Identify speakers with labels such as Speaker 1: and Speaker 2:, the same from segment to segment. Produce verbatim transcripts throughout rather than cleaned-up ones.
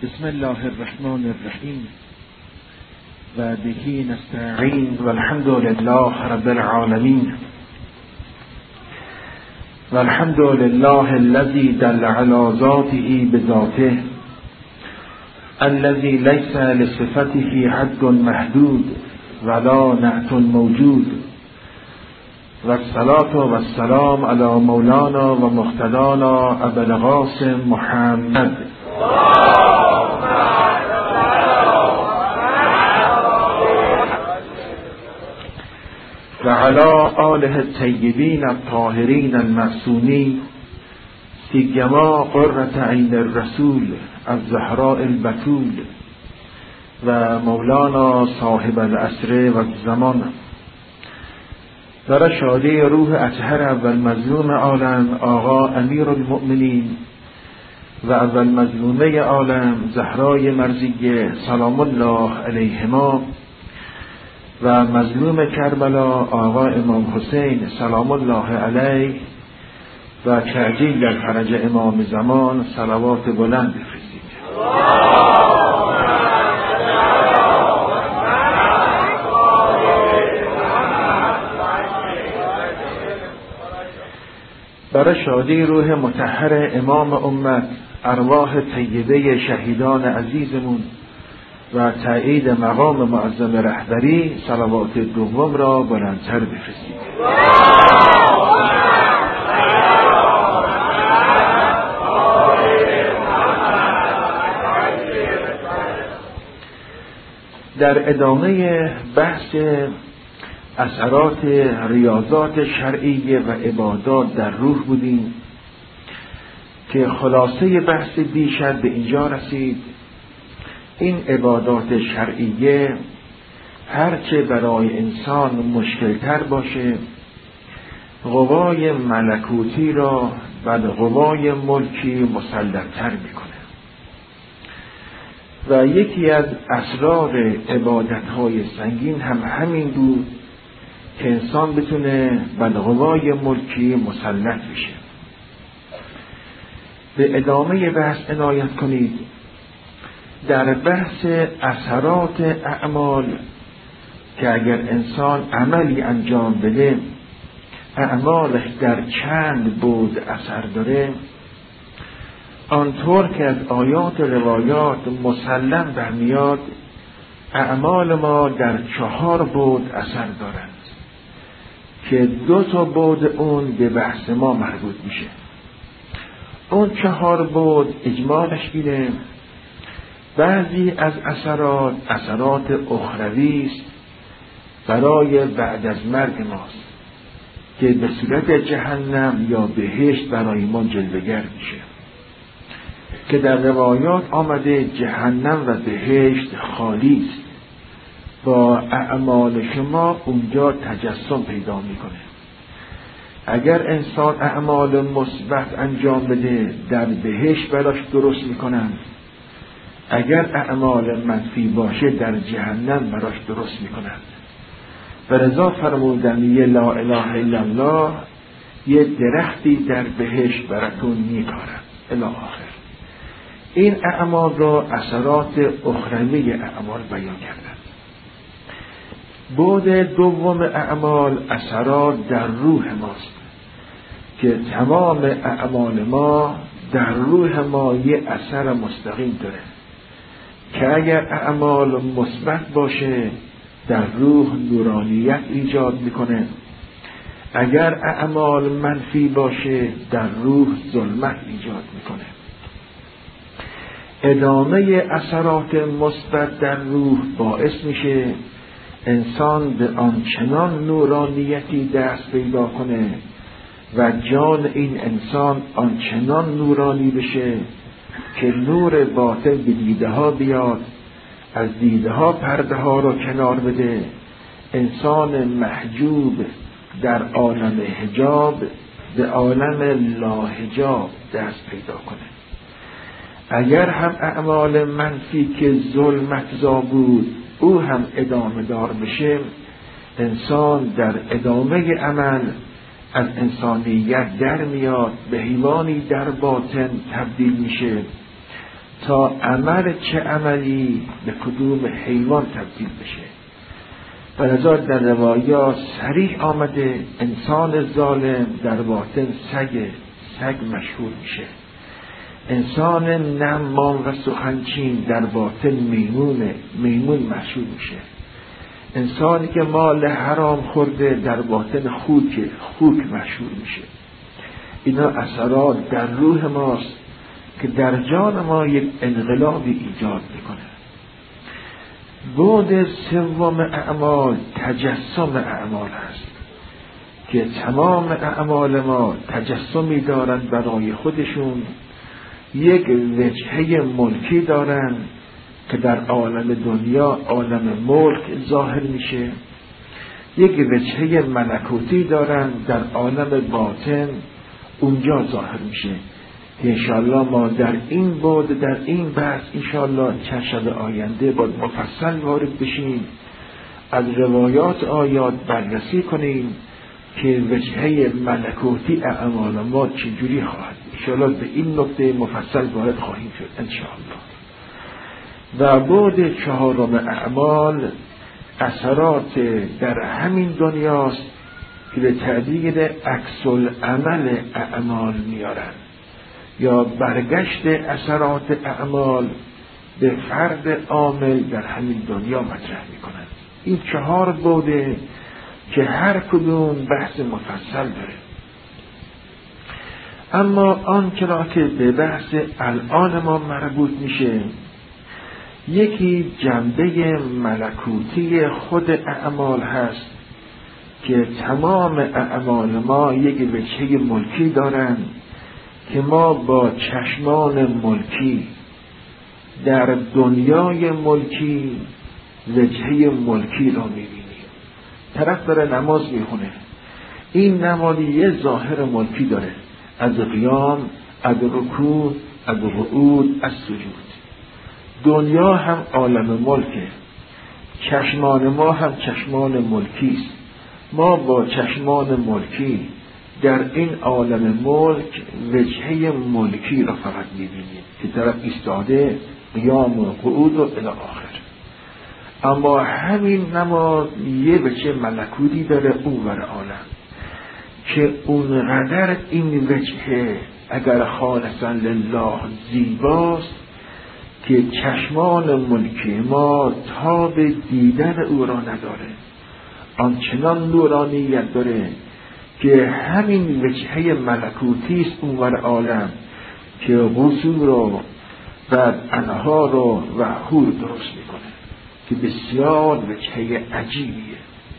Speaker 1: بسم الله الرحمن الرحیم و بهی نستعین و الحمد لله رب العالمین و الحمد لله الذی دل علی ذاته بذاته الذی لیس لصفته حد محدود ولا نعت موجود و الصلاة و السلام علی مولانا و مقتدانا ابی القاسم محمد و علی آله الطیبین الطاهرین المعصومین سیما قرة عین الرسول الزهراء البتول و مولانا صاحب العصر و الزمان. در شادی روح اطهر اول مظلوم عالم آقا امیر المؤمنین و اول مظلومه عالم زهرای مرضیه سلام الله علیهما و مظلوم کربلا آقا امام حسین سلام الله علیه و تعجیل در فرج امام زمان صلوات بلند بفرستید. برای شادی روح مطهر امام امت ارواح طیبه شهیدان عزیزمون و تایید مقام معظم رهبری صلوات دوم را بلندتر بفرستید. در ادامه بحث اثرات ریاضات شرعیه و عبادات در روح بودیم که خلاصه بحث دیشب به اینجا رسید. این عبادات شرعیه هرچه برای انسان مشکلتر باشه قوای ملکوتی را بر قوای ملکی مسلط‌تر میکنه و یکی از اسرار عبادت‌های سنگین هم همین بود که انسان بتونه بر قوای ملکی مسلط بشه. به ادامه بحث عنایت کنید. در بحث اثرات اعمال که اگر انسان عملی انجام بده اعمالش در چند بود اثر داره، آنطور که از آیات و روایات مسلم برمیاد اعمال ما در چهار بود اثر دارند که دو تا بود اون به بحث ما مربوط میشه. اون چهار بود اجمالش اینه: بعضی از اثرات اثرات اخروی است برای بعد از مرگ ماست که به صورت جهنم یا بهشت برای ما جلوه‌گر میشه که در روایات آمده جهنم و بهشت خالی است، با اعمال شما اونجا تجسم پیدا میکنه. اگر انسان اعمال مثبت انجام بده در بهشت براش درست میکنن، اگر اعمال منفی باشه در جهنم براش درست میکنند. و رضا فرمودن یه لا اله الا الله یه درختی در بهشت براتون میکارد الی آخر. این اعمال را اثرات اخروی اعمال بیان کردند. بعد دوم اعمال اثرات در روح ماست که تمام اعمال ما در روح ما یه اثر مستقیم داره که اگر اعمال مثبت باشه در روح نورانیت ایجاد میکنه، اگر اعمال منفی باشه در روح ظلمت ایجاد میکنه. ادامه اثرات مثبت در روح باعث میشه انسان به آنچنان نورانیتی دست پیدا کنه و جان این انسان آنچنان نورانی بشه که نور باطن به دیده ها بیاد، از دیده ها پرده ها رو کنار بده، انسان محجوب در عالم حجاب به عالم لاحجاب دست پیدا کنه. اگر هم اعمال منفی که ظلمت زا بود او هم ادامه دار بشه، انسان در ادامه عمل از انسانیت در میاد، به حیوانی در باطن تبدیل میشه تا عمل چه عملی به کدوم حیوان تبدیل بشه. بلذا در روایات صریح آمده انسان ظالم در باطن سگ سگ مشهور میشه، انسان نمام و سخنچین در باطن میمون میمون مشهور میشه، انسانی که مال حرام خورده در باطن خوک خوک مشهور میشه. اینا اثرات در روح ماست که در جان ما یک انقلابی ایجاد میکنه. بعد سوم اعمال تجسم اعمال هست که تمام اعمال ما تجسمی دارند برای خودشون، یک وجهه ملکی دارند که در عالم دنیا عالم ملک ظاهر میشه، یک وجهه ملکوتی دارند در عالم باطن اونجا ظاهر میشه. انشاءالله ما در این بعد در این بحث انشاءالله چند شب آینده باید مفصل وارد بشیم، از روایات آیات بررسی کنیم که وجهه ملکوتی اعمال ما چجوری خواهد. انشاءالله به این نکته مفصل وارد خواهیم شد انشاءالله. و بعد چهارم اعمال اثرات در همین دنیاست که به تعبیر عکس العمل اعمال میارن یا برگشت اثرات اعمال به فرد عامل در همین دنیا مطرح میکنند. این چهار بوده که هر کدوم بحث مفصل داره. اما آن چرا که به بحث الان ما مربوط میشه، یکی جنبه ملکوتی خود اعمال هست که تمام اعمال ما یک وجهه ملکی دارند که ما با چشمان ملکی در دنیای ملکی وجهه ملکی را میبینیم. طرف داره نماز میخونه، این نماز یه ظاهر ملکی داره، از قیام، از رکوع، از قعود، از سجود. دنیا هم عالم ملکه، چشمان ما هم چشمان ملکی است. ما با چشمان ملکی در این عالم ملک وجهه ملکی را فقط می‌بینیم که طرف ایستاده، قیام و قعود و الی آخر. اما همین نماز یه وجه ملکوتی داره اونور عالم که اونقدر این وجهه اگر خالصا لله زیباست که چشمان ملکی ما تاب دیدن او را نداره، آنچنان نورانیت داره که همین وجهه ملکوتی است اونور عالم که غصون رو و انها رو و حور درست میکنه که بسیار وجهه عجیبیه.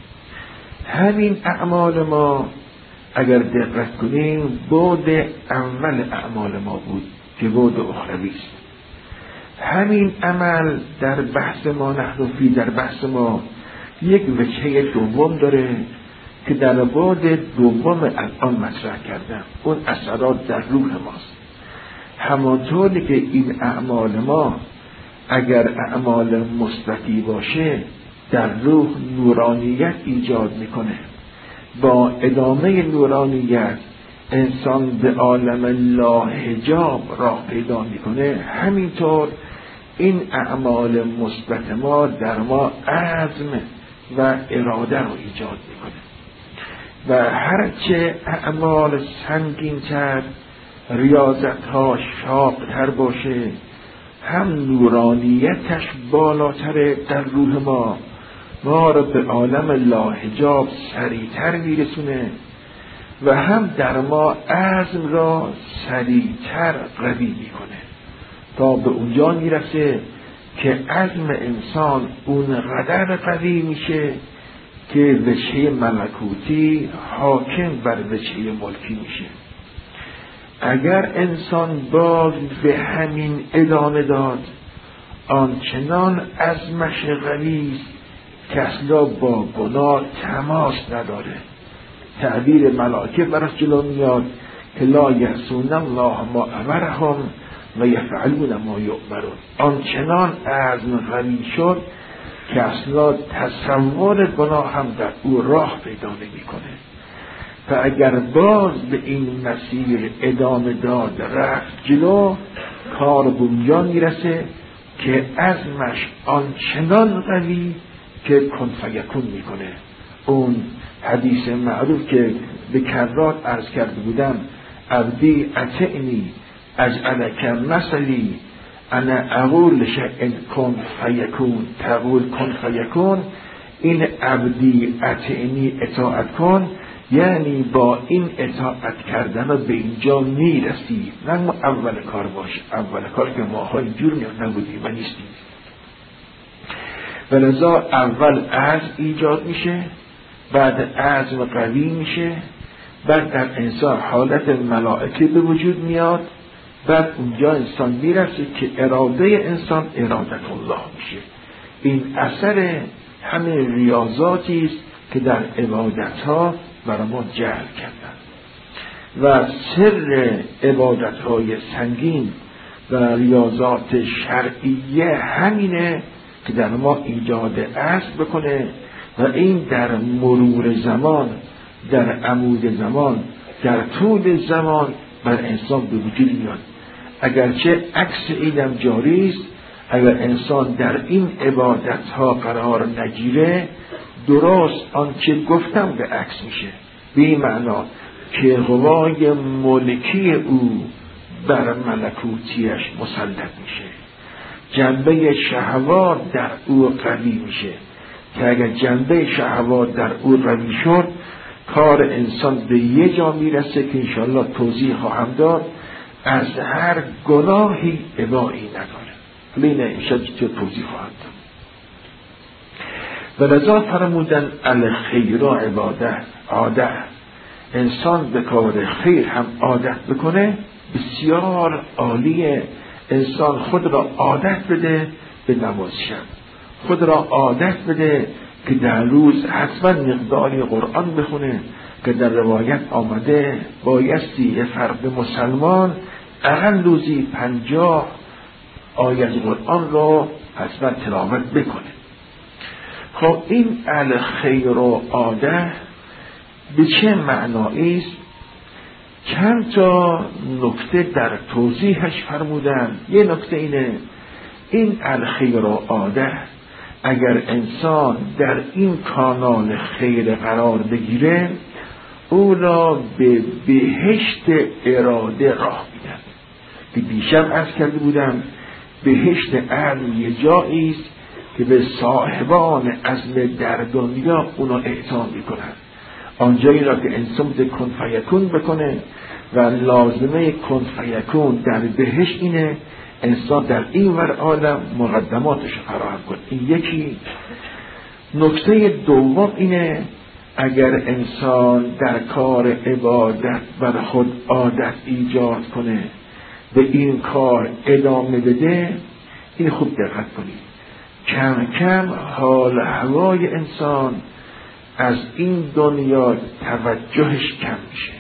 Speaker 1: همین اعمال ما اگر دقت کنیم بعد اول اعمال ما بود که بعد اخروی است. همین عمل در بحث ما نحن فی در بحث ما یک وجهه دوم داره که در بعد دوم الان مطرح کردم، اون اثرات در روح ماست. همانطوری که این اعمال ما اگر اعمال مثبتی باشه در روح نورانیت ایجاد میکنه، با ادامه نورانیت انسان به عالم لاحجاب راه پیدا میکنه. همینطور این اعمال مثبت ما در ما عزم و اراده رو ایجاد میکنه و هرچه اعمال سنگین تر، ریاضت ها شاق تر باشه، هم نورانیتش بالاتر در روح ما ما رو به عالم لاحجاب سریعتر میرسونه و هم در ما عزم را سریعتر قوی میکنه تا به اونجا میرسه که عزم انسان اونقدر قوی میشه که وجهه ملکوتی حاکم بر وجهه ملکی میشه. اگر انسان باز به همین ادامه داد، آنچنان عزمش قوی است که اصلا با گناه تماس نداره. تعبیر ملائکه براش جلو میاد که لا یعصون الله ما امرهم و یفعلون ما یؤمرون. آنچنان عزم قوی شد که اصلا تصور گناه هم در او راه پیدا نمی‌کنه. و اگر باز به این مسیر ادامه داد رفت جلو، کار به اونجا میرسه که عزمش آنچنان قوی که کن فیکون میکنه. اون حدیث معروف که به کرات عرض کرده بودم، عبدی اطعنی اجعلک مثلی انا اقول شیء کن فیکون تقول کن فیکون، این عبدی اطعنی اطاعت کن، یعنی با این اطاعت کردن رو به اینجا میرسی، نه اول کار باشه. اول کار که ماها اینجور نبودیم و نیستیم. ولذا اول عزم ایجاد میشه، بعد عزم قوی میشه، بعد در انسان حالت ملائکه به وجود میاد، بعد اونجا انسان میرسه که اراده انسان ارادت الله میشه. این اثر همه ریاضاتی است که در عبادت ها برای ما جعل کردن و سر عبادت های سنگین و ریاضات شرعیه همینه که در ما ایجاد عزم بکنه و این در مرور زمان، در عمود زمان، در طول زمان بر انسان به وجود میاد. اگرچه عکس اینم جاری است، اگر انسان در این عبادت ها قرار نگیره، درست آنچه گفتم به عکس میشه، به این معنا که قوای ملکی او بر ملکوتیش مسلط میشه، جنبه شهوات در او قوی میشه که اگر جنبه شهوات در او قوی شد، کار انسان به یه جا میرسه که انشاءالله توضیح خواهم داد، از هر گناهی ابایی نداره. لینه انشاءالله توضیح خواهم داد. و لذا فرمودن الخیر عباده عاده، انسان به کار خیر هم عادت بکنه بسیار عالیه. انسان خود را عادت بده به نماز شب، خود را عادت بده که در روز حتما مقداری قرآن بخونه که در روایت آمده بایستی یه فرد مسلمان اقل روزی پنجاه آیه قرآن را حتما تلاوت بکنه. خب این الخیر و عاده به چه معنایی است؟ چند تا نکته در توضیحش فرمودن. یه نکته اینه، این الخیر و عاده اگر انسان در این کانال خیر قرار بگیره، او را به بهشت اراده راه میدن. که دیشب عرض کرده بودم بهشت علم یه جایی است که به صاحبان عزم در دنیا اونو اعطا میکنن. آنجایی را که انسان بده کن فیکون بکنه و لازمه کن فیکون در بهشت اینه انسان در این ور عالم مقدماتش فراهم کنه. این یکی. نکته دوم اینه اگر انسان در کار عبادت بر خود عادت ایجاد کنه، به این کار ادامه بده، این خوب دقت کنید، کم کم حال هوای انسان از این دنیا توجهش کم میشه.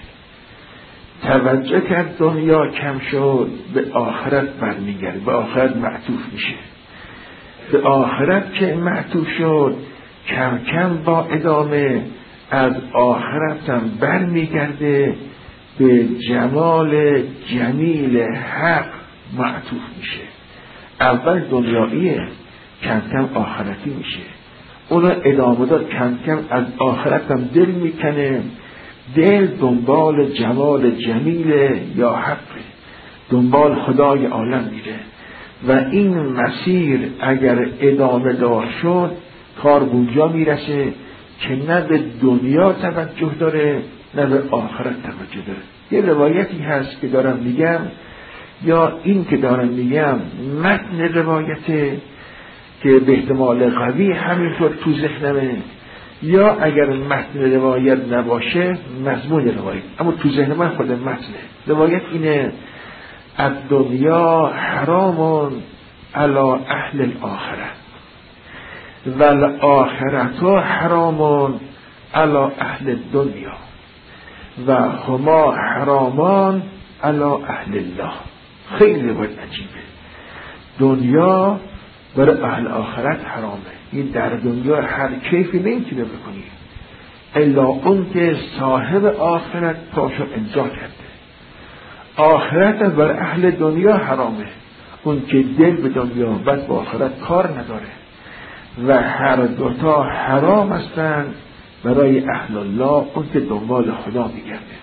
Speaker 1: توجه که دنیا کم شد به آخرت برمیگرده، به آخرت معطوف میشه. به آخرت که معطوف شد کم کم با ادامه از آخرت هم برمیگرده به جمال جمیل حق معطوف میشه. اول دنیاییه، کم کم آخرتی میشه. اون ادامه داد، کم کم از آخرت هم دل میکنه، دل دنبال جمال جمیل یا حق، دنبال خدای عالم میره. و این مسیر اگر ادامه دار شد، کار بونجا میرسه که نه به دنیا توجه داره نه به آخرت توجه داره. یه روایتی هست که دارم میگم، یا این که دارم میگم متن روایته که به احتمال قوی همینطور تو ذهنمه، یا اگر متن روایت نباشه مضمون روایت، اما تو ذهن من خود متنه. روایت اینه از دنیا حرامون علی اهل الاخره و الاخرت حرامون علی اهل دنیا و هما حرامان علی اهل الله. خیلی روایت عجیبه. دنیا برای اهل آخرت حرامه. این در دنیا هر کیفی نمیتونه بکنی. الا اون که صاحب آخرت پاشو امضا کرده. آخرت بر اهل دنیا حرامه، اون که دل به دنیا بس با آخرت کار نداره و هر دوتا حرام هستند برای اهل الله، اون که دنبال خدا میگرده.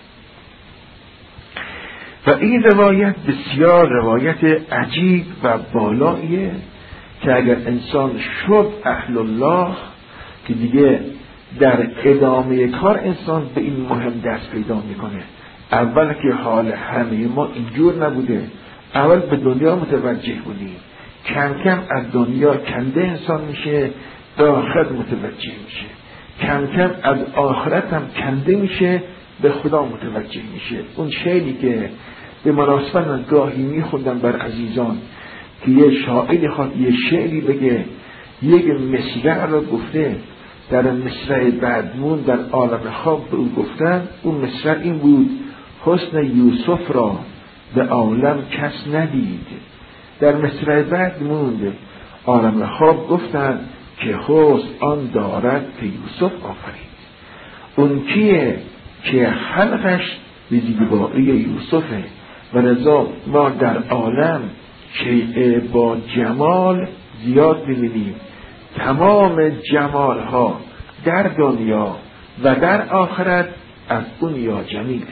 Speaker 1: و این روایت بسیار روایت عجیب و بالاییه که اگر انسان شد اهل الله که دیگه در ادامه کار انسان به این مهم دست پیدا میکنه. اول که حال همه ما اینجور نبوده، اول به دنیا متوجه بودیم، کم کم از دنیا کنده انسان میشه، به آخرت متوجه میشه، کم کم از آخرت هم کنده میشه، به خدا متوجه میشه. اون شعری که به مناسبت من گاهی میخوندم بر عزیزان که یه شاعری خواهد یه شعری بگه، یک مصرع رو گفته در مصرع بعدمون در عالم خواب به او گفتن، اون مصرع این بود: حسن یوسف را به عالم کس ندید. در مصرع بعدمون عالم خواب گفتن که حسن آن دارد که یوسف آفرید. اون کیه که خلقش به زیبایی یوسفه و رضا ما در عالم شیء با جمال زیاد می‌بینیم. تمام جمال ها در دنیا و در آخرت از اون یا جمیله.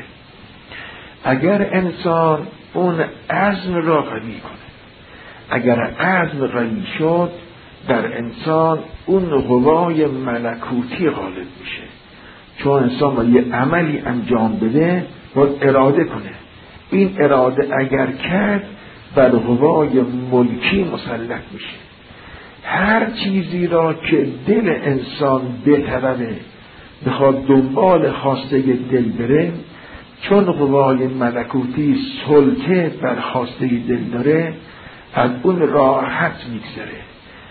Speaker 1: اگر انسان اون عزم را قوی کنه، اگر عزم قوی شد در انسان اون قوای ملکوتی غالب میشه. چون انسان با یه عملی انجام بده باید اراده کنه. این اراده اگر کرد بر قوای ملکی مسلط میشه. هر چیزی را که دل انسان بطلبه، بخواد دنبال خواسته دل بره، چون قوای ملکوتی سلطه بر خواسته دل داره، از اون راحت میگذره.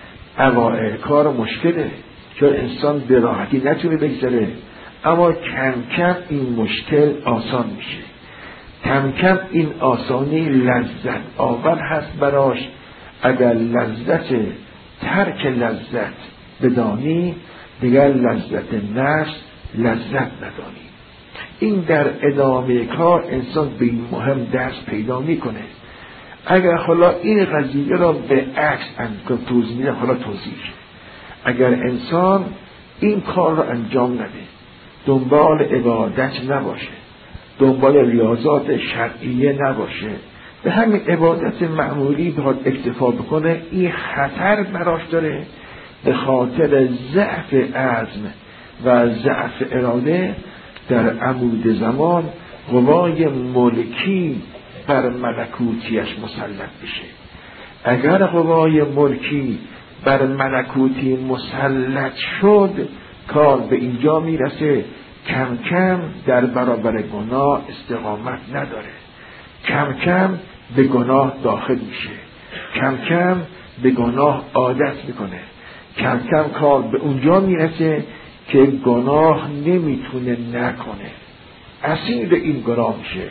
Speaker 1: اوائل کار مشکله چون انسان به راحتی نتونه بگذره، اما کم کم این مشکل آسان میشه. کم کم این آسانی لذت آور هست براش. اگر لذت ترک لذت بدانی، دیگر لذت نفس لذت ندانی. این در ادامه کار انسان به این مهم دست پیدا میکنه. اگر حالا این قضیه را به عکس انجام توضیح میده، حالا توضیح اگر انسان این کار را انجام نده، دنبال عبادت نباشه، دنبال ریاضات شرعیه نباشه، به همین عبادت معمولی بخواد اکتفا بکنه، این خطر براش داره به خاطر ضعف عزم و ضعف اراده در عمود زمان قوای ملکی بر ملکوتیش مسلط بشه. اگر قوای ملکی بر ملکوتی مسلط شد، کار به اینجا میرسه کم کم در برابر گناه استقامت نداره، کم کم به گناه داخل میشه، کم کم به گناه عادت میکنه، کم کم کار به اونجا میرسه که گناه نمیتونه نکنه، اسیر این گناه میشه.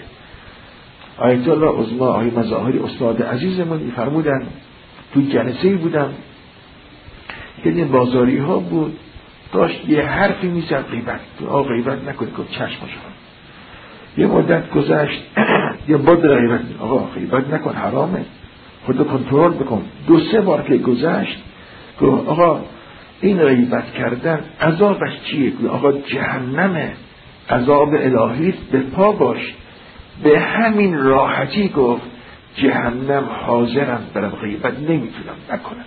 Speaker 1: آیت الله عظمی آقای مظاهری استاد عزیزمون میفرمودن، تو جلسه‌ای بودم که این بازاری ها بود، داشت یه حرفی میزد غیبت، آقا غیبت نکنید، گفت چشم شما. یه مدت گذشت یه بود غیبت، آقا غیبت نکن حرامه، خودتو کنترل بکن. دو سه بار که گذشت گفت آقا این غیبت کردن عذابش چیه؟ آقا جهنمه، عذاب الهی به پا باش. به همین راحتی گفت جهنم حاضرم برم، غیبت نمیتونم نکنم.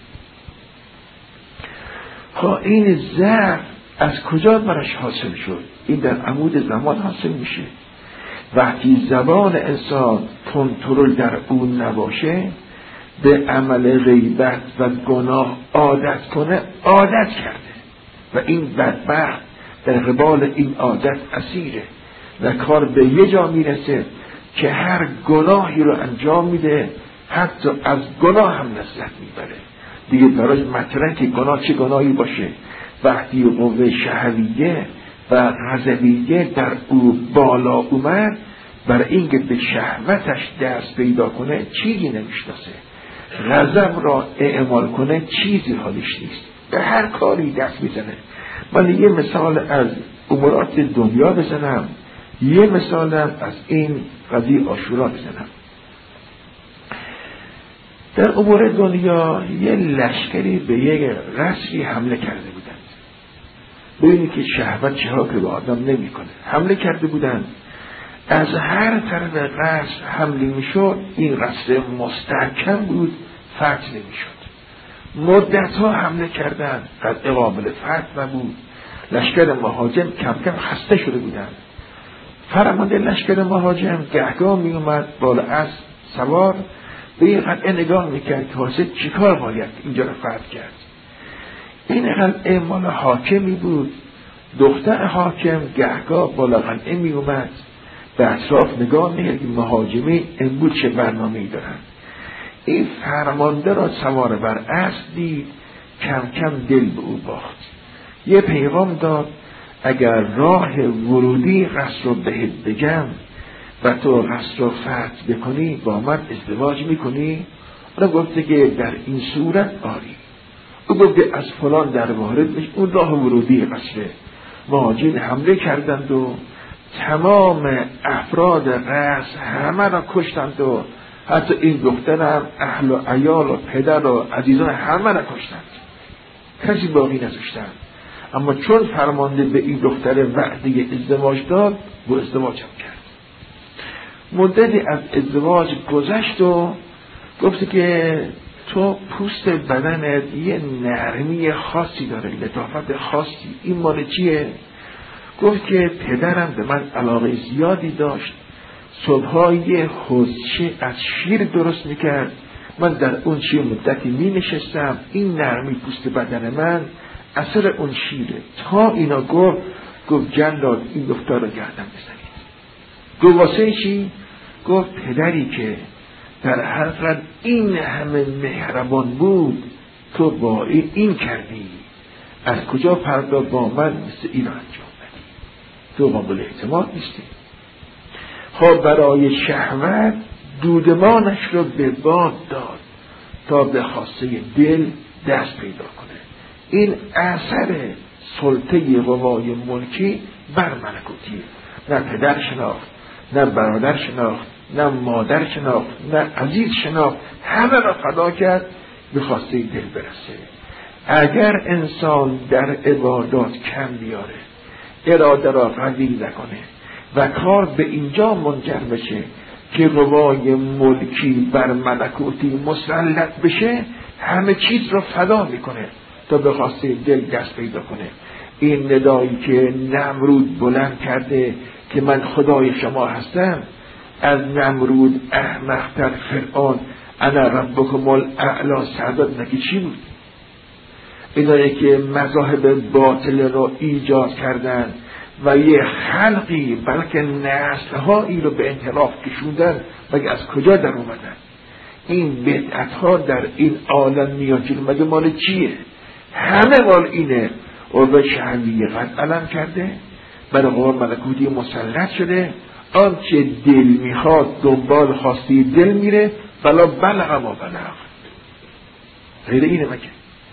Speaker 1: ها این ضعف از کجا برش حاصل شد؟ این در عمود زمان حاصل میشه. وقتی زبان انسان کنترل در اون نباشه، به عمل غیبت و گناه عادت کنه، عادت کرده و این بدبخت در قبال این عادت اسیره و کار به یه جا میرسه که هر گناهی رو انجام میده، حتی از گناه هم لذت میبره. دیگه برای مطرح که گناه چه گناهی باشه، وقتی قوه شهویه و غضبیه در او بالا اومد، برای اینکه به شهوتش دست پیدا کنه چیزی نمیشناسه، غضب را اعمال کنه چیزی حالش نیست، به هر کاری دست میزنه. من یه مثال از امورات دنیا بزنم، یه مثالم از این قضیه عاشورا بزنم. در امور دنیا یه لشکری به یک قصری حمله کرده بودند. ببینید که شهوت چه ها که به آدم نمی کنه. حمله کرده بودند، از هر طرف قصر حمله می شد. این قصر مستحکم بود، فتح نمی شد. مدت ها حمله کردند، قد قابل فتح نبود. لشکر مهاجم کم کم خسته شده بودند. فرمانده لشکر مهاجم گهگاه می اومد بالا اسب سوار، به این قلعه نگاه میکرد که واسه چیکار باید اینجا رو فتح کرد. این قلعه مال حاکمی بود. دختر حاکم گهگاه بالا قلعه می اومد، به اطراف نگاه میکرد که مهاجمی امروز چه برنامه‌ای دارن. این فرمانده را سوار بر اسب دید، کم کم دل به او باخت. یه پیغام داد، اگر راه ورودی قصر رو بهت بگم و تو قصر رو فتح بکنی با من ازدواج میکنی؟ اون گفته که در این صورت آری. او گفته از فلان در وارد میشه، اون راه ورودی قصره. مهاجرین حمله کردند و تمام افراد قصر همه را کشتند و حتی این دخترم اهل و عیال و پدر و عزیزان همه را کشتند، کسی باقی نذاشتند. اما چون فرمانده به این دختر وعده ازدواج داد، با ازدواج هم کرد. مدتی از ازدواج گذشت و گفت که تو پوست بدنت یه نرمی خاصی داره، لطافت خاصی، این مال چیه؟ گفت که پدرم به من علاقه زیادی داشت، صبحها یه حوضچه از شیر درست میکرد، من در اون شیر مدتی می نشستم، این نرمی پوست بدن من اثر اون شیره. تا اینا گفت گفت جلاد این دختر رو گردن بزنید. گفت واسه چی؟ گفت پدری که در حقیقت این همه مهربان بود، تو با این کردی، از کجا فردا با من مثل این رو انجام بدی؟ تو قابل اعتماد نیستی. خب برای شهوت دودمانش رو به باد داد تا به خواسته دل دست پیدا کنه. این اثر سلطه قوای ملکی بر ملکوتی. نه پدر شناخت، نه برادر شناخت، نه مادر شناخت، نه عزیز شناخت، همه را فدا کرد به خواسته دل برسه. اگر انسان در عبادات کم بیاره، اراده را قوی نکنه و کار به اینجا منجر بشه که قوای ملکی بر ملکوتی مسلط بشه، همه چیز را فدا میکنه تا به خواسته دل دست پیدا کنه. این ندایی که نمرود بلند کرده که من خدای شما هستم، از نمرود احمق‌تر فرعون انا ربکم الاعلی سعادت نکی چی بود؟ اینایی که مذاهب باطل رو ایجاد کردن و یه خلقی بلکه نسل‌هایی رو به انحراف کشوندن، مگه از کجا در اومدن؟ این بدعت‌ها در این عالم میاد جلو، مگه مال چیه؟ همه مال اینه. عرب شهوی قد علم کرده، برای قوای ملکوتی مسلط شده، آنچه دل میخواد دنبال خواسته دل میره، بلا بلغ ما بلغ، غیر اینه مگه؟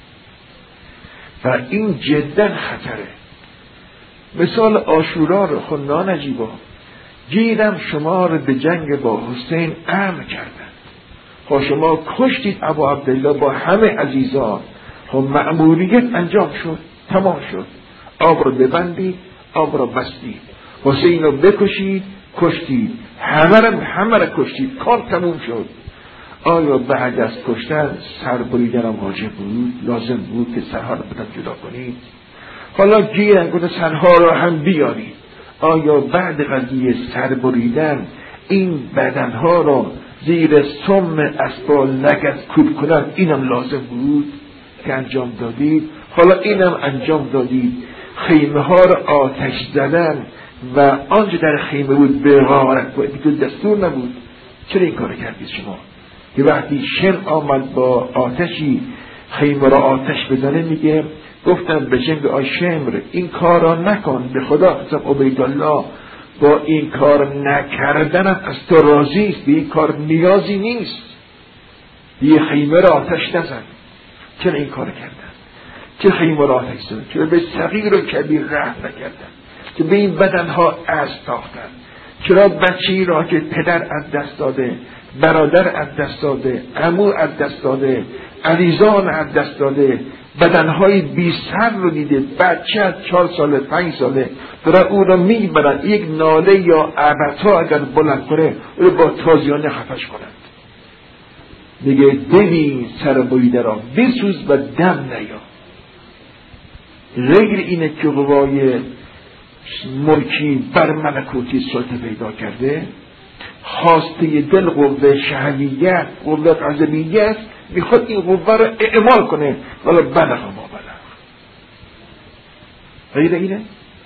Speaker 1: و این جدا خطره. مثال عاشورا رو خدا نجیبا گیرم شما رو به جنگ با حسین امر کردن، خب شما کشتید ابو عبدالله با همه عزیزان، خب مأموریت انجام شد، تمام شد، آب رو ببندید، آب رو بستید، حسین رو بکشید، کشتید، همه رو همه رو کشتید، کار تموم شد. آیا بعد از کشتن سر بریدن هم واجب بود؟ لازم بود که سرها رو بدن جدا کنید؟ حالا گیرن کنه سرها رو هم بیارید. آیا بعد قضیه سر بریدن این بدنها رو زیر سم اسبال لگد کوب کنن، اینم لازم بود که انجام دادید؟ حالا اینم انجام دادید، خیمه ها رو آتش زدن و آنچه در خیمه بود به غارت باید تو دستور نبود. چرا این کار کردید شما؟ که وقتی شن آمد با آتشی خیمه را آتش بزنه، میگه گفتم به جنگ آی شمر این کار را نکن، به خدا قسم عبیدالله با این کار نکردنم از تو راضی است، به این کار نیازی نیست، یه خیمه را آتش نزن. چرا این کار کردن؟ چه خیمرات هستن، چرا به صغیر و کبیر رحم نکردن، که به این بدنها اسب تاختن، چرا بچه‌ای را که پدر از دست داده، برادر از دست داده، عمو از دست داده، عزیزان از دست داده، بدنهای بی سر رو دیده، بچه از چهار ساله پنج ساله داره او را میبرن، یک ناله یا عبرتا اگر بلند کنه او را با تازیانه خفش کنند. میگه ببین سر بریده را بسوز و دم نیا. غیر اینه که قوای ملکی بر ملکوتی سلطه پیدا کرده، خواسته دل قوه شهویت، قوه غضبیت، میخواد این قوه را اعمال کنه، ولی بلغ ما بلغ. غیر اینه.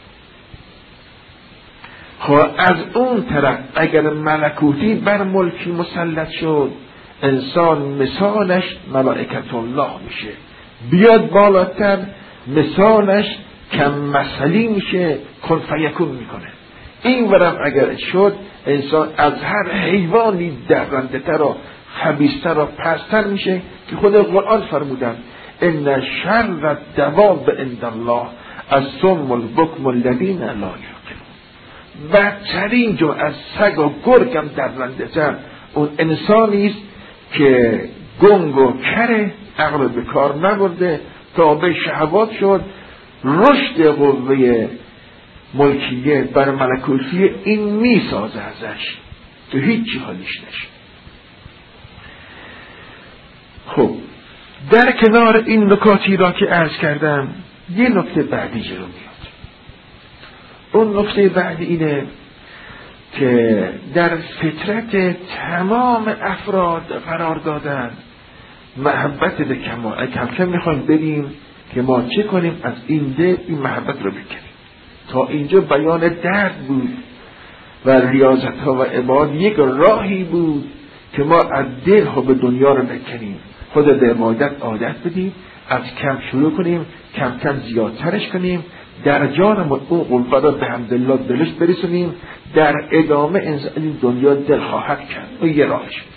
Speaker 1: خب از اون طرف اگر ملکوتی بر ملکی مسلط شد، انسان مثالش ملائکت الله میشه، بیاد بالاتر مثالش کم مثلی میشه، کن فیکون میکنه. این ورم اگر شد انسان از هر حیوانی درنده تر و خبیثتر و پستر میشه، که خود قرآن فرمودن ان شر الدواب عند الله الصم البکم الذین لا یعقلون. بدترین جو از سگ و گرگ هم درنده تر اون انسانی است که گنگ و کره، عقل به کار نبرده، تابع شهوات شد. رشد قوه ملکیه بر ملکوتی این میسازه ازش تو هیچی حالیش نشه. خب در کنار این نکاتی را که عرض کردم یه نکته بعدی جلو میاد. اون نکته بعدی اینه که در فطرت تمام افراد قرار دادن محبت به کمال. کم کم میخوایم بریم که ما چه کنیم از این ده این محبت رو بکنیم. تا اینجا بیان درد بود و ریاضت ها و عباد یک راهی بود که ما از دل ها به دنیا رو بکنیم، خود به عبادت عادت بدیم، از کم شروع کنیم، کم کم زیادترش کنیم، در جانمون اون قلبه را به حمدالله دلش برسونیم، در ادامه این دنیا دل خواهد کرد. اون یه راهش بود.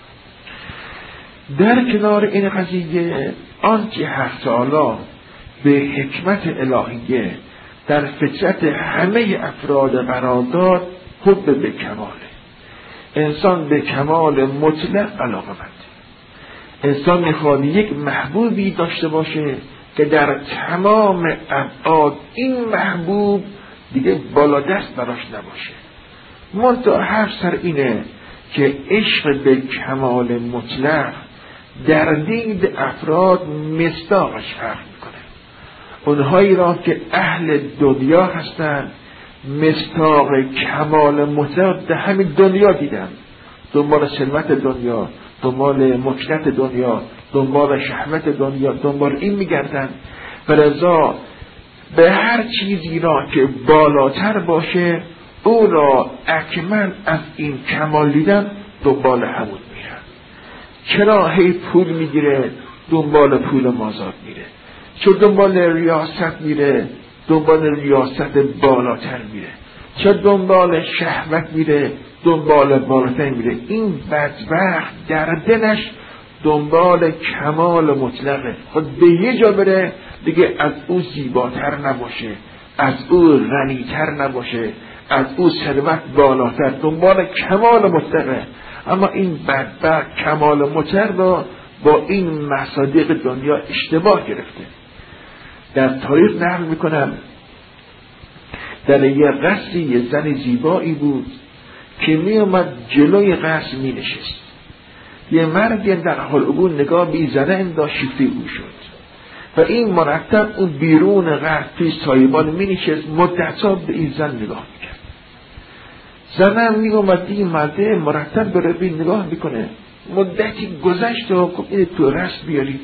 Speaker 1: در کنار این قضیه آنچه حق تعالی به حکمت الهیه در فطرت همه افراد قرار داد حب به کماله. انسان به کمال مطلق علاقه‌مند. انسان میخواد یک محبوبی داشته باشه که در تمام ابعاد این محبوب دیگه بالا دست براش نباشه. منتها حرف سر اینه که عشق به کمال مطلق در دید افراد مصداقش فرق میکنه. اونهایی را که اهل دنیا هستند مصداق کمال مطلق در همین دنیا دیدن، دنبال ثروت دنیا، دنبال مکنت دنیا، دنبال شهوت دنیا، دنبال این میگردن. فلذا به هر چیزی را که بالاتر باشه او را اکمل از این کمال دیدن دنبال همون میرن. چرا هی پول میگیره دنبال پول مازاد میره، چون دنبال ریاست میره دنبال ریاست بالاتر میره، چون دنبال شهوت میره دنبال بالاتر میره. این بدبخت در دلش دنبال کمال مطلقه. خود به یه جا بره دیگه از او زیباتر نباشه، از او غنیتر نباشه، از او ثروت بالاتر، دنبال کمال مطلقه. اما این بدبخت کمال مطلق را با این مصادیق دنیا اشتباه گرفته. در تاریخ نقل میکنم در یه قصری یه زن زیبایی بود که می اومد جلوی قصر می نشست. یه مرد در حال عبور نگاه بی زنه انداشت، شیفته او شد و این مرتب اون بیرون قصر توی سایبان می نشست، مدتها به این زن نگاه میکرد. زنم می اومد این مرده مرتب به ربی نگاه میکنه. مدتی گذشت و گفت این تو رست بیارید.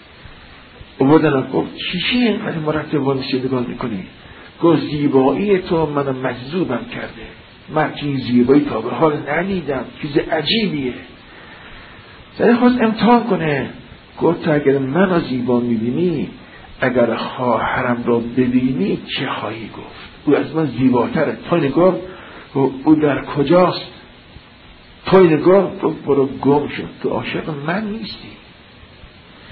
Speaker 1: اومدن گفت چیشی اینقدر مرتب وانشی نگاه میکنی؟ گفت زیبایی تو منو مجذوبم کرده، من چیز زیبایی تا به حال ندیدم، چیز عجیبیه. زنی خواست امتحان کنه. گفت اگر منو زیبا میبینی، اگر خواهرم رو ببینی چه خواهی گفت؟ او از من زیباتره. تا نگاه او در کجاست؟ تا نگاه گفت برو گم شد، تو عاشق من نیستی.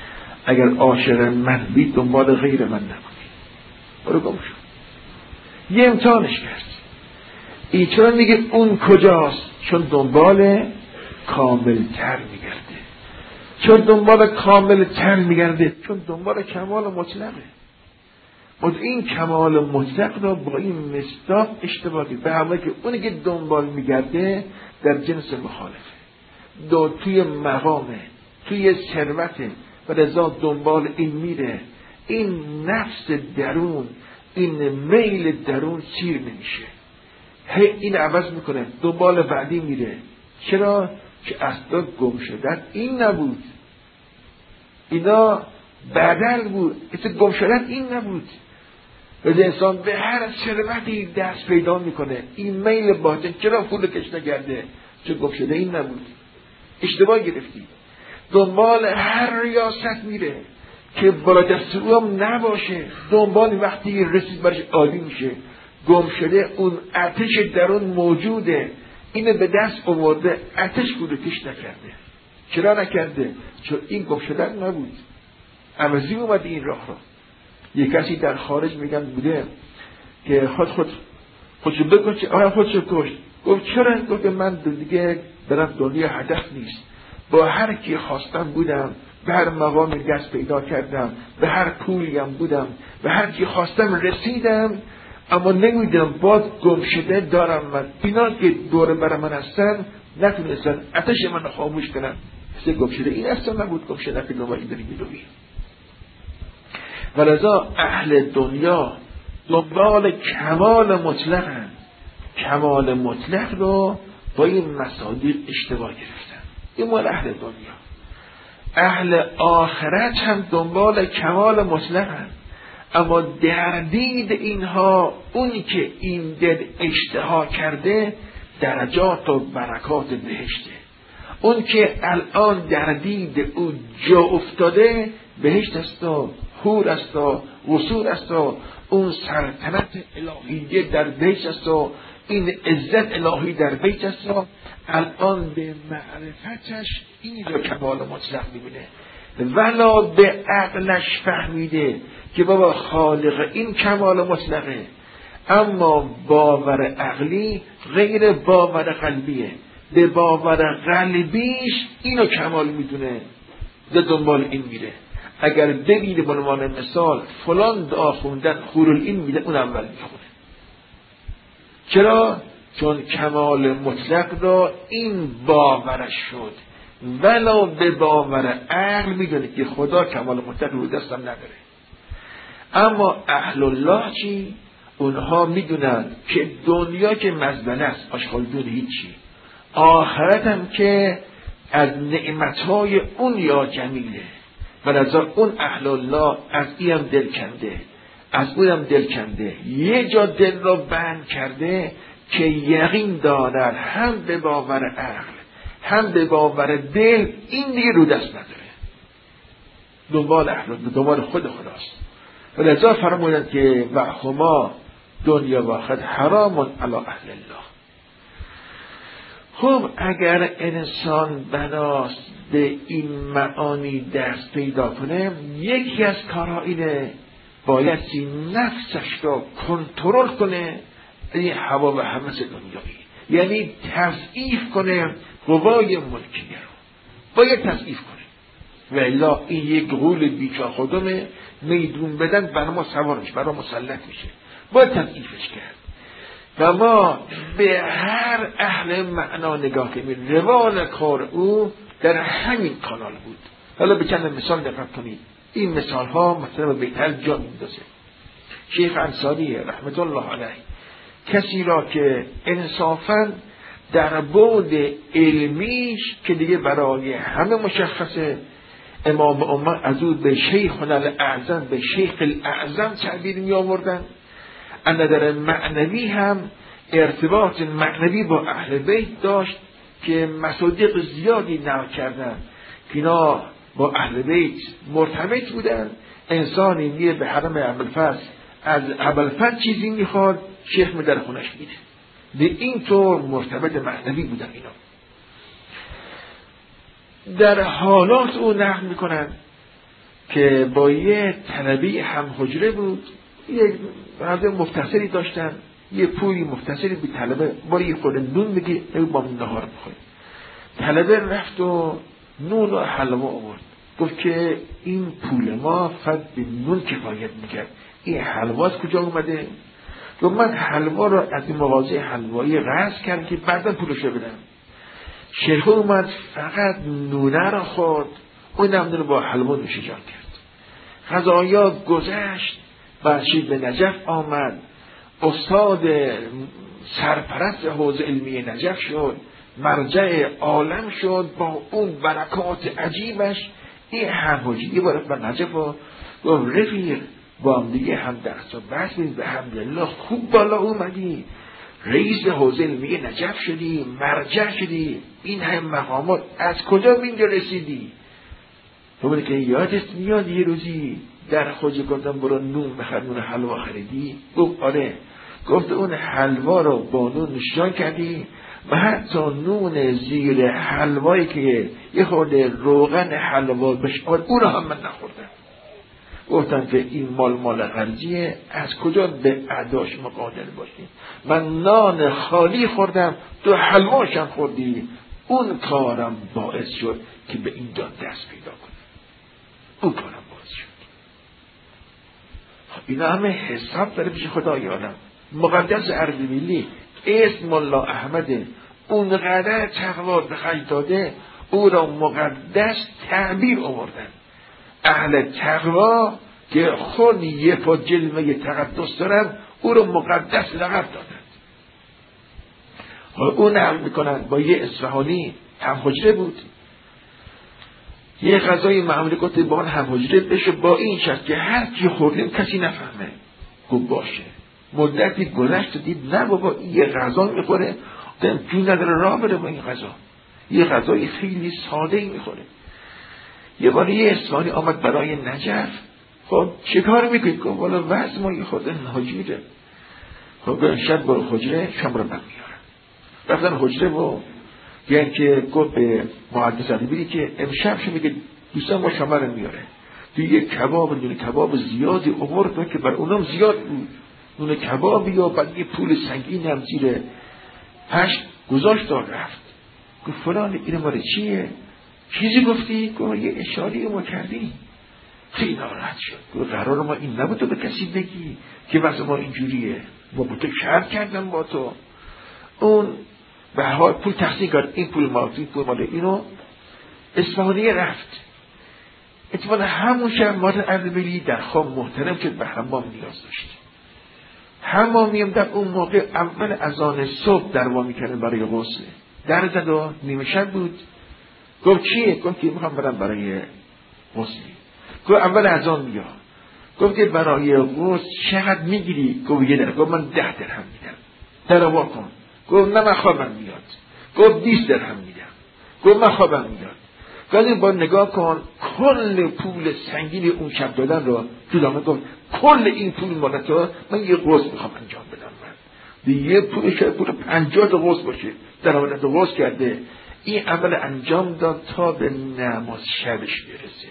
Speaker 1: اگر عاشق من بی دنبال غیر من نکنی. برو گم شو. یه امتحانش کرد. این چرا میگه اون کجاست؟ چون دنبال کاملتر میگرده. چون دنبال کاملتر میگرده چون دنبال کمال مطلقه. و این کمال مطلق رو با این مصداق اشتباه کرد. به همه که اونی که دنبال میگرده در جنس مخالفه، دو توی مقامه، توی ثروته و لذا دنبال این میره. این نفس درون، این میل درون سیر نمیشه، هی این عوض میکنه، دنبال بعدی میره. چرا؟ که اصلا گم شدن این نبود، اینا بدل بود. اصلا گم شدن این نبود. ولی انسان به هر ثروتی دست پیدا میکنه، این میل باطن چرا پول کش نکرده؟ چون گم شده این نبود. اشتباه گرفتی. دنبال هر ریاست میره که بالا دست او هم نباشه، دنبال وقتی رسید برش عادی میشه. گم شده اون آتش درون موجوده، اینو به دست آورده، آتش بوده کش نکرده. چرا نکرده؟ چون این گم شدن نبود، عوضی اومد این راه را. یک کسی در خارج میگن بوده که خود خود خودشو بکشه، آیا خودشو کشت. گفت چرا؟ گفت من دیگه برم دنیا هدف نیست، با هر کی خواستم بودم، به هر مقامی دست پیدا کردم، به هر پولی هم بودم، به هر کی خواستم رسیدم، اما نمیدونم باز گم شده دارم. من اینا که دور بر من هستن نتونستن آتش من خاموش کنن. سه گم شده این اصلا نبود، گم شده که نوایی داری میدوی. ولذا اهل دنیا دنبال کمال مطلق هم. کمال مطلق رو با این مصادیق اشتباه گرفتن. این مال اهل دنیا. اهل آخرت هم دنبال کمال مطلق هم. اما در دید اینها اونی که این دل اشتها کرده درجات و برکات بهشته. اون که الان در دید او جا افتاده بهشت است و حور است و وصول است و اون سلطنت الهیه در بهشت است و این عزت الهی در بهشت است و الان به معرفتش این رو کمال مطلق میبینه، ولا به عقلش فهمیده که بابا خالق این کمال مطلقه، اما باور عقلی غیر باور قلبیه. به باور قلبیش اینو کمال میدونه، به دنبال این میره. اگر ببینه به عنوان مثال فلان دعا خوندن خورالعین میده، اون اول میخونه. چرا؟ چون کمال مطلق را این باورش شد، ولا به باور عقل میدونه که خدا کمال مطلق رو دستم نداره. اما اهل الله چی؟ اونها میدونن که دنیا که مزبله است، آشغالدون هیچی، آخرت هم که از نعمتهای اون یا جمیله. ولذا اون اهل الله از این هم دل کنده، از اون هم دل کنده، یه جا دل را بند کرده که یقین دارد هم به باور عقل هم به باور دل این دیگه رو دست نداره، دنبال اهل دنبال خود خداست. ولذا فرمودند که و هما دنیا و آخرت حرام علی اهل الله. خب اگر انسان بناست به این معانی دست پیدا کنه، یکی از کارها اینه بایستی نفسش را کنترل کنه این هوا و هوس دنیایی، یعنی تضعیف کنه قوای ملکیه رو، باید تضعیف کنه. و الا این یک غول بیچار خودمه، میدون بدن برای ما سوار میشه، برای ما مسلط میشه، باید تضعیفش کرد. و ما به هر اهل معنا نگاه کنیم، روان کار او در همین کانال بود. حالا به چند مثال دقت کنید. این مثال ها مثلا بهتر جا میندازه. شیخ انصاری رحمت الله علیه کسی را که انصافا در بعد علمیش که دیگه برای همه مشخصه، امام امت از او به شیخنا الاعظم به شیخ الاعظم تعبیر می آوردن. اما در معنوی هم ارتباط معنوی با اهل بیت داشت که مصادیق زیادی نقل کردن که اینا با اهل بیت مرتبط بودن. انسانی میره به حرم ابوالفضل، از ابوالفضل چیزی میخواد، شیخ می در خونش میده. به این طور مرتبط معنوی بودن اینا. در حالات او نقل میکنن که با یه طلبه هم حجره بود، یه مرد مختصری داشتن، یه پولی مختصری به طلبه باری یه خورده نون بگی با من نهار بخوری. طلبه رفت و نون و حلوا آورد، گفت که این پول ما فقط به نون کفایت میکرد، این حلوا از کجا اومده؟ گفت من حلوا رو از این مغازه حلوایی قرض کردم که بعدا پولش رو بدم. شیخ اومد فقط نونه رو خورد، اونم رو با حلوا نوش جان کرد. غذایا گذشت، بخشید به نجف آمد، استاد سرپرست حوزه علمی نجف شد، مرجع عالم شد با اون برکات عجیبش. این هموجی یه بار به نجف و گفت رفیق با هم دیگه هم دست و بس بید به حمدالله خوب بالا اومدی، رئیس حوزه علمی نجف شدی، مرجع شدی، این هم مقامات از کجا به اینجا رسیدی؟ تو که یادت میاد یه روزی در خوجه گفتم برو نون بخر، نون حلوا خریدی؟ گفت آره. گفت اون حلوا رو با نون نشان کردی و حتی نون زیر حلوایی که یه خورده روغن حلوا بهش آمد اون رو هم من نخوردم. گفتم که این مال مال قرضیه، از کجا به اعداش مقادر باشی؟ من نان خالی خوردم، تو حلواشم خوردی، اون کارم باعث شد که به اینجا دست پیدا کنم، اون کارم باعث شد. اینا همه حساب داره پیش خدای عالم. مقدس اردبیلی اسم الله احمده، اونقدر تقوا به خرج داده، او را مقدس تعبیر آوردن. اهل تقوا که خود یه پا جلوه تقدس دارن، او را مقدس لقب دادن. اون نقل میکنن با یه اصفهانی هم حجره بود، یه غذای معمولی گفت با اون هم حجره بشه با این شرط که هر چی خوردیم کسی نفهمه. گفت باشه. مدتی گذشت دید نه بابا یه غذا میخوره جون نداره راه بره با این غذا، یه غذای خیلی ساده ای میخوره. یه بار یه اصفهانی آمد برای نجف، خب چه کار میکنید؟ گفت والا وضع ما یه خود ناجوره. خب گفت شب برو حجره شام رو من میارم. رفتن حجره و یعنی که گفت به محدث اردبیلی که امشب شو میگه دوستان ما شام رو میاره. توی یه کباب دونه کباب زیادی آورد که بر اونم زیاد بود، دونه کبابی یا بعد یه پول سنگین هم زیر پشت گذاشت و رفت. گفت فلان این مال چیه؟ چیزی گفتی؟ گفت یه اشاره ما کردی. خیلی ناراحت شد. گفت قرار ما این نبود تو به کسی بگی که واسه ما اینجوریه، ما با تو شرط کردم با تو. اون به حال پول تقسیم کرد، این پول مال این پول مال اینو. اصفهانی رفت. اتفاقا همون شب مادر اردبیلی در خواب محترم شد، به حمام نیاز داشت. حمامی هم در اون موقع اول اذان صبح در وا میکنه برای غسل. در زد و نیمه شب بود. گفت چیه؟ گفت که میخوام برم برای غسل. گفت اول اذان بیا. گفت که برای غسل چقدر میگیری؟ گفت یه درهم. گفت من ده درهم میدم. در وا کن. گفت نه من خوابم میاد. گفت بیست درهم میدم. گفت من خوابم میاد. گفت با نگاه کن کل پول سنگین اون شب دادن رو جدا. گفت کل این پول مال تو، من یه غسل میخوام انجام بدم. من دیگه پول شاید پول پنجاه تا غسل باشه، در آمدن غسل کرده. این عمل انجام داد تا به نماز شبش برسه.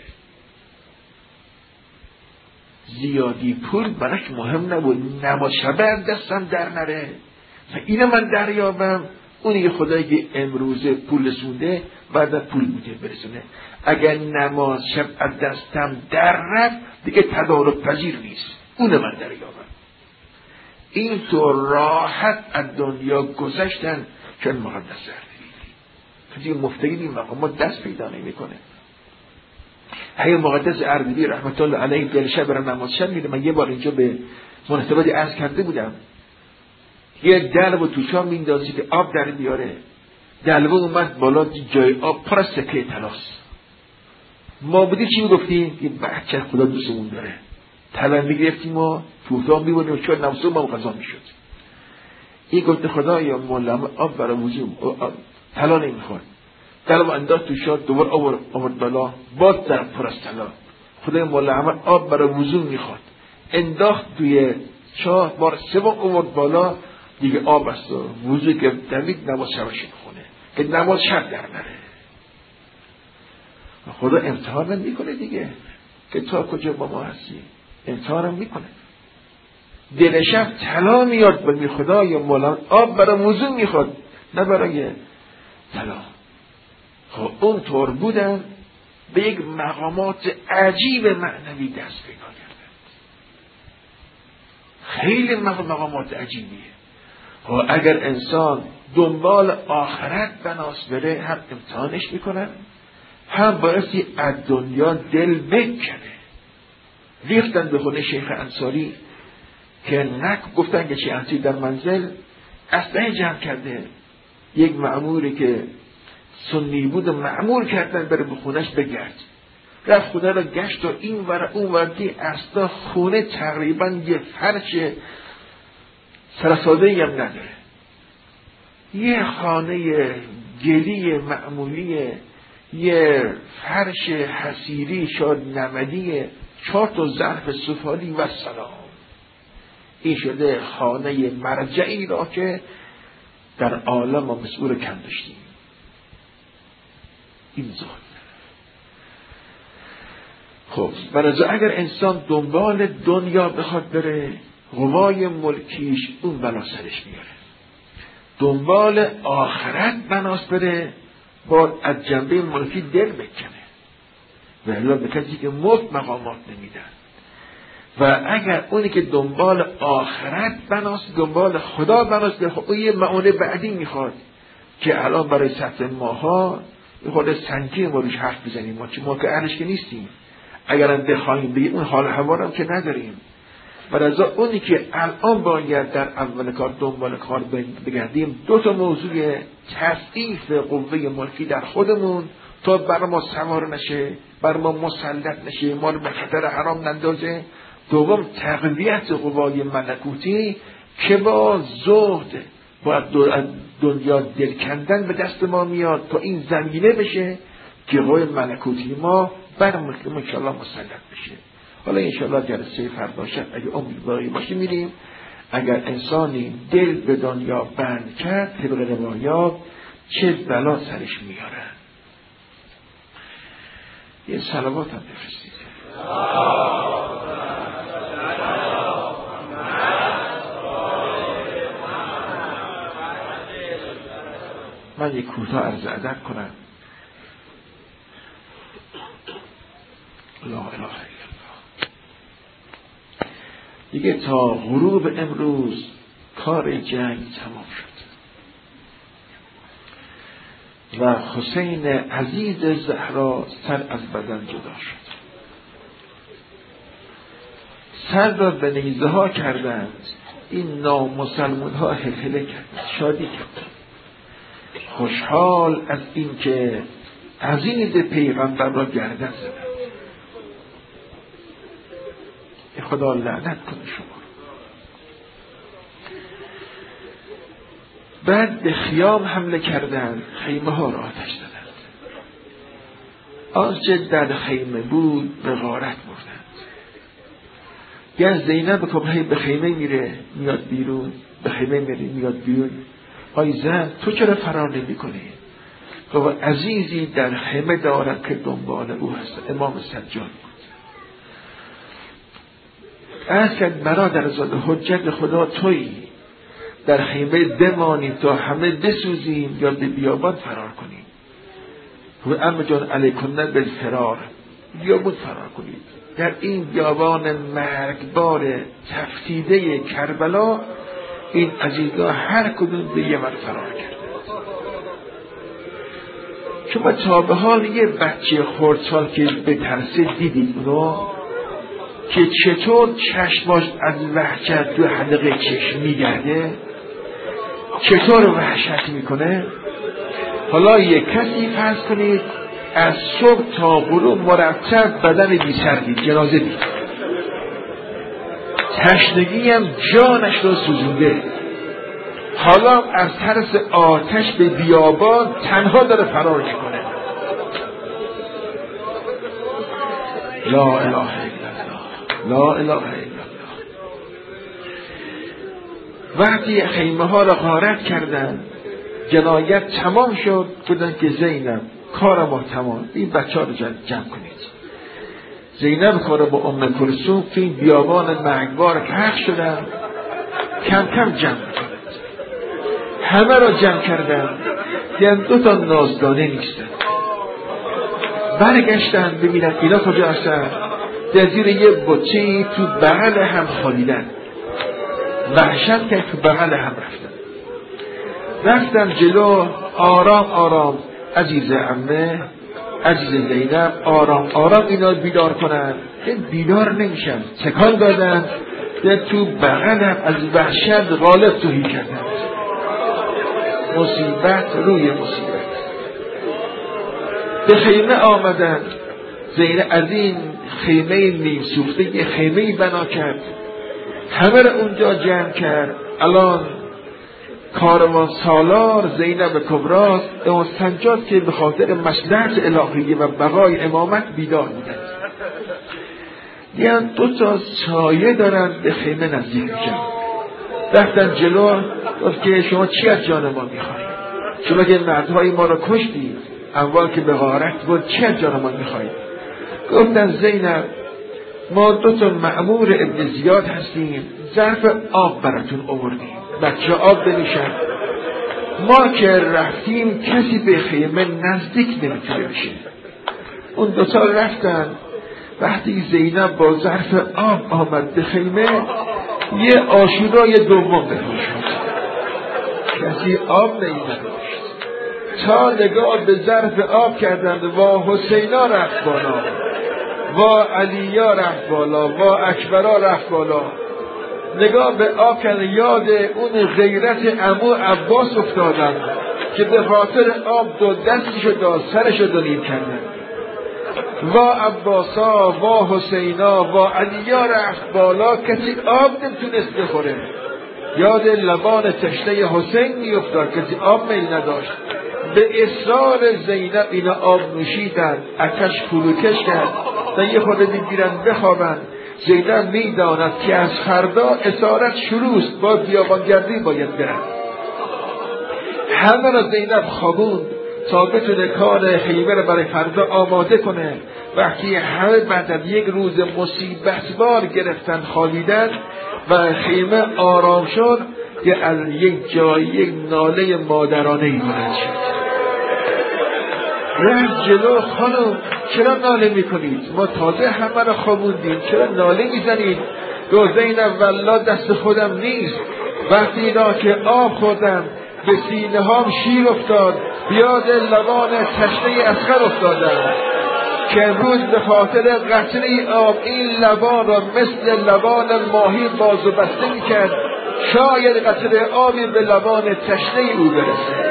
Speaker 1: زیادی پول براش مهم نبود، نماز شب دستم در نره و اینو من دریابم. اونی که خدایی که امروز پول رسونده بعد پول بوده برسونه. اگر نماز شب از دستم در رفت دیگه تدارک پذیر نیست، اونو من دریابم. این تو راحت از دنیا گذشتن چون مقدس اردبیلی کسی مفتقید این مقامات دست پیدا نمی کنه. هی مقدس اردبیلی رحمت الله علیه دل شب برای نماز شب میره. من یه بار اینجا به مناسبتی عرض کرده بودم، یه دلو تو شام میندازی که آب در بیاره، دلو اومد بالا جای آب پر از سکه طلاست. ما بودی چی میگفتیم؟ که بچه خدا دوستمون داره، طلا میگرفتیم و تو اتاق میبردیم و چون نمسو ما غذا میشد. این گفت خدا یا مولم آب برای وضو طلا نمیخواد. دلو انداز تو شاد دوباره آورد آورد بالا باز در پر از طلا. خدای مولم آب برای وضو میخواد، انداخت توی چاه، بار سوم آورد بالا دیگه آب است و وضو که دوید نماز شبش میخونه که نماز شب در نره. خدا امتحان نمی کنه دیگه. که تا کجا با ما هستی. امتحانم میکنه. دلشم طلا میاد به خدا یا مولا آب برای موضوع میخواد نه برای طلا. خب اون طور بودن به یک مقامات عجیب معنوی دست پیدا کردند. خیلی مقامات عجیبیه. خب اگر انسان دنبال آخرت بناس بره هم امتحانش میکنن هم بایستی از دنیا دل بکنه. ریختن به خونه شیخ انصاری که نک گفتن که شیخ انصاری در منزل اسلحه جمع کرده. یک مأموری که سنی بود مأمور کردن بره به خونش بگرد. رفت خونه را گشت و این ور اون ور دی اصلا خونه تقریبا یه فرش سرساده‌ای هم نداره. یه خانه گلی معمولی، یه فرش حصیری شاد نمدی، چهار تا ظرف سفالی و سلام. این شده خانه مرجعی را که در عالم ما مسئول کم داشتیم. این زاد. خب برای اگر انسان دنبال دنیا بخواد بره قوای ملکیش اون بلا سرش میاره. دنبال آخرت بناس بره با از جنبه ملکی دل بکنه و الا به کسی که مفت مقامات نمیدن. و اگر اونی که دنبال آخرت بناس دنبال خدا بناس بره خب اون یه معونه بعدی میخواد که الان برای سطح ماها یه خود سنگی ما روش حرف بزنیم. ما چه ما که اهلش که نیستیم. اگر هم بخوایم بگیم اون حال هوا هم که نداریم. و رضا اونی که الان باید در اول کار دنبال کار بگردیم دو تا موضوع تضعیف قوه ملکی در خودمون تا بر ما سوار نشه، بر ما مسلط نشه، ما رو به خطر حرام نندازه. دوم تقویت قوای ملکوتی که با زهد با دنیا دل کندن به دست ما میاد تا این زمینه بشه که قوای ملکوتی ما بر ملکمون انشاءالله مسلط بشه. حالا انشاءالله جلسه فردا شب اگه عمر باقی باشه میریم. اگر انسانی دل به دنیا بند کرد طبق روایات چه بلا سرش میارن. یه صلوات هم بفرستید. من یک کوتاه عرض ادب کنم. لا اله الا الله. دیگه تا غروب امروز کار جنگ تمام شد و حسین عزیز زهرا سر از بدن جدا شد. سر را به نیزه ها کردند. این نامسلمون ها هلهله کردند، شادی کردند، خوشحال از این که عزیز پیغمبر را گردن زدند. خدا لعنت کنه شما. بعد به خیام حمله کردند، خیمه ها را آتش زدند. آنچه در خیمه بود به غارت بردند. گر زینب که به خیمه میره میاد بیرون، به خیمه میره میاد بیرون، آی زن تو چرا فرار نمی کنی؟ خب عزیزی در خیمه دارد که دنبال او هست. امام سجاد از که برادر زاده حجت خدا تویی، در خیمه بمانیم تا همه بسوزیم یا به بیابان فرار کنیم. و اما جان علیکنه بالفرار، بیابان فرار کنید. در این بیابان مرگبار تفتیده کربلا این عزیزا هر کدوم به یه ور فرار کرد. شما تا به حال یه بچه خردسال که به ترسه دیدید اونو که چطور چشماش از وحشت تو حلقه چشم میگرده، چطور وحشت میکنه؟ حالا یک کسی فرض کنید از صبح تا غروب مرتب بدن بی سر دید، جنازه دید، تشنگی هم جانش را سوزونده، حالا از ترس آتش به بیابان تنها داره فرار میکنه. لا اله الا لا اله الا الله. وقتی خیمه ها را غارت کردن، جنایت تمام شد، بودن که زینب کار ما تمام، این بچه ها رو جمع کنید. زینب خوره با ام کلثوم تو این بیابان مرگبار غرق شدن، کم کم جمع میکنند. همه را جمع کردن، یعنی دو تا نازدانه نیستن. برگشتن ببینن اینا کجا هستن، در زیر یه بچه‌ای تو بغل هم خالیدن. وحشت که تو بغل هم رفتن رفتن جلو، آرام آرام عزیز عمه، عزیز زینب، آرام آرام اینا بیدار کنن، که بیدار نمیشن. تکان دادن، در تو بغل هم از وحشت غالب توهی کردن. مصیبت روی مصیبت. به خیمه آمدن. زینب از این خیمه نیم سوخته یه خیمه بنا کرد، همه را اونجا جمع کرد. الان کاروان سالار زینب کبرا امام سجاد که به خاطر مصلحت الهیه و بقای امامت بیدار بودند، دیدن دو تا سایه دارن به خیمه نزدیک میشن. رفتن جلو، گفت که شما چی از جان ما میخواید؟ شما که مردهای ما را کشتید، اموال که به غارت بود، چی از جان ما میخواید؟ گفتن زینب ما دو تا مأمور ابن زیاد هستیم، ظرف آب براتون آوردیم، بچه آب بنوشن. ما که رفتیم کسی به خیمه نزدیک نمیتونه بشه. اون دو تا رفتن. وقتی زینب با ظرف آب آمد به خیمه، یه آشورای دوم بپاشد. کسی آب نمیداشت. تا نگاه به ظرف آب کردند، وا حسینا رفت بالا، وا علیا رفت بالا، وا اکبرا رفت بالا. نگاه به آب کردن، یاد اون غیرت عمو عباس افتادن که به خاطر آب دو دستشو داد، سرشو دو نیم کردن. وا عباسا، وا حسینا، وا علیا رفت بالا، کسی آب نمیتونست بخوره. یاد لبان تشنه حسین میافتاد، کسی آب میل نداشت. به اصرار زینب اینا آب نوشیدن، آتش فروکش کرد تا یه خورده بگیرن بخوابن. زینب میداند که از فردا اسارت شروع است، با بیابانگردی باید برن. همه را زینب خوابوند تا بتونه کار خیمه را برای فردا آماده کنه. وقتی همه بعد از یک روز مصیبتبار گرفتن خالیدن و خیمه آرام شد، که از یک جای یک ناله مادرانه بلند شد. رفت جلو، خانم چرا ناله میکنید؟ ما تازه همه را خوابوندیم، چرا ناله میزنید؟ گفت زینب والله دست خودم نیست، وقتی اینا که آب خوردم به سینه هام شیر افتاد، بیاد لبان تشنه اصغر افتادم، که امروز به خاطر قطره آب این لبان را مثل لبان ماهی باز و بسته میکرد، شاید قطره آبی به لبان تشنه او برسه.